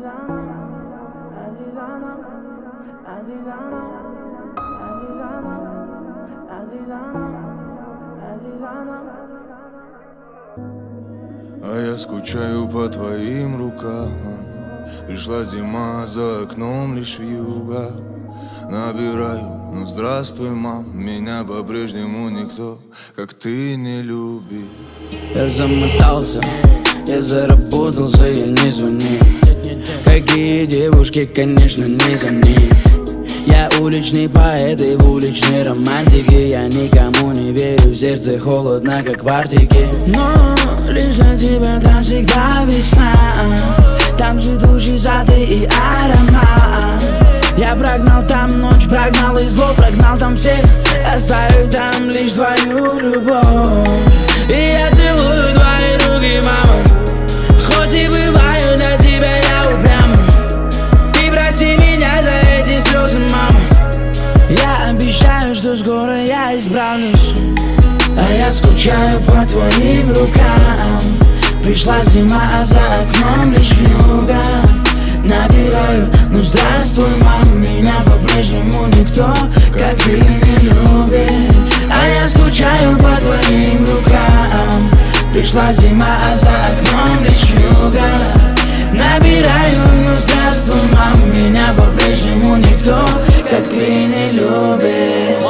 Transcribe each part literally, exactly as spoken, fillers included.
А я скучаю по твоим рукам. Пришла зима, за окном лишь вьюга. Набираю, ну здравствуй, мам. Меня по-прежнему никто, как ты, не любит. Я замотался, я заработался, я не звоню. Какие девушки, конечно, не за ним. Я уличный поэт и в уличной романтике. Я никому не верю, в сердце холодно, как в Арктике. Но лишь для тебя там всегда весна. Там цветущий сад и аромат. Я прогнал там ночь, прогнал и зло, прогнал там всех, оставив там лишь твою любовь. И я целую твои руки, мама. Хоть и бываю для тебя я упрямым. Ты прости меня за эти слезы, мама. Я обещаю, что скоро я исправлюсь. А я скучаю по твоим рукам. Пришла зима, а за окном лишь вьюга. Набираю, ну здравствуй, мам. Меня по-прежнему никто, как ты, не любит. А я скучаю по твоим рукам. Пришла зима, а за окном лишь вьюга. Набираю, ну здравствуй, мам. Меня по-прежнему никто, как ты, не любит.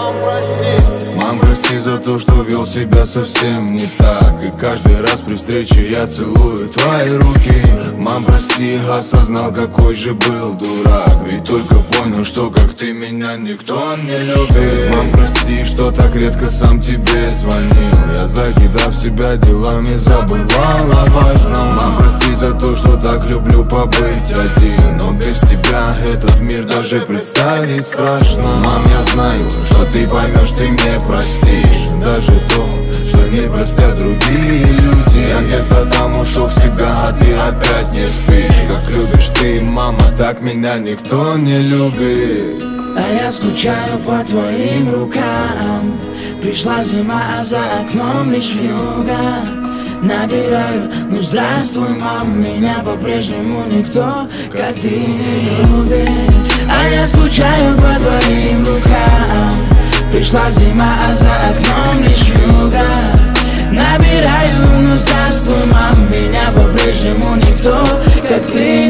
Мам, прости за то, что вел себя совсем не так. И каждый раз при встрече я целую твои руки. Мам, прости, осознал, какой же был дурак. Ведь только понял, что как ты меня никто не любит. Мам, прости, что так редко сам тебе звонил. Я, закидав себя делами, забывал о важном. Мам, прости за то, что так люблю побыть один. Но без тебя этот мир даже представить страшно. Мам, я знаю, что ты поймешь, ты мне простишь даже то, что не простят другие люди. Я где-то там ушел в себя, а ты опять не спишь. Как любишь ты, мама, так меня никто не любит. А я скучаю по твоим рукам. Пришла зима, а за окном лишь вьюга. Набираю, ну здравствуй, мам. Меня по-прежнему никто, как ты, не любит. А я скучаю по твоим рукам. Пришла зима, а за окном лишь вьюга. Набираю, ну здравствуй, мам. Меня по-прежнему никто, как ты.